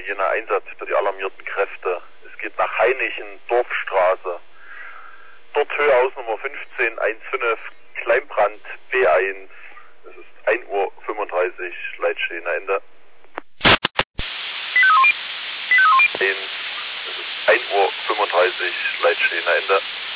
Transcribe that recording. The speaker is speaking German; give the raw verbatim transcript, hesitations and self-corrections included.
jener Einsatz für die alarmierten Kräfte. Es geht nach Heinichen, Dorfstraße. Dort Höhehausnummer fünfzehn fünfzehn, Kleinbrand B eins. Es ist ein Uhr fünfunddreißig, Leitstehen Ende. Es ist ein Uhr fünfunddreißig, Leitstehen Ende.